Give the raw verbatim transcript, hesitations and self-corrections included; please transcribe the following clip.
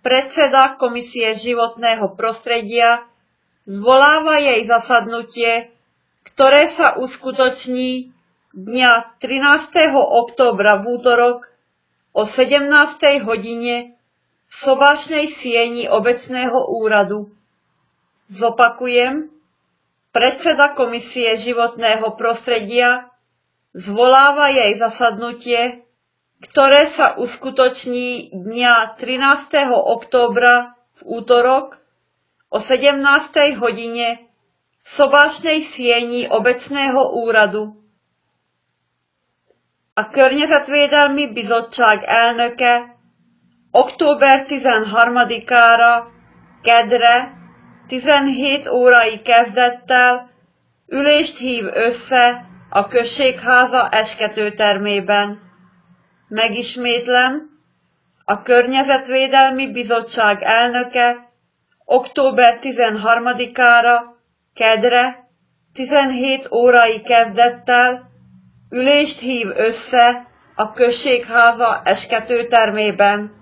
Predseda Komisie životného prostredia zvoláva jej zasadnutie, ktoré sa uskutoční dňa trinásteho októbra v útorok o sedemnástej hodine v sobášnej sieni obecného úradu. Zopakujem, predseda Komisie životného prostredia zvoláva jej zasadnutie, ktoré sa uskutoční dňa trinásteho októbra v útorok o sedemnástej hodine v sobášnej sieni obecného úradu. A Környezetvédelmi Bizottság elnöke október tizenharmadikára kedre tizenhét órai kezdettel ülést hív össze a községháza esketőtermében. Megismétlem, a Környezetvédelmi Bizottság elnöke október tizenharmadikára kedre tizenhét órai kezdettel ülést hív össze a községháza esketőtermében.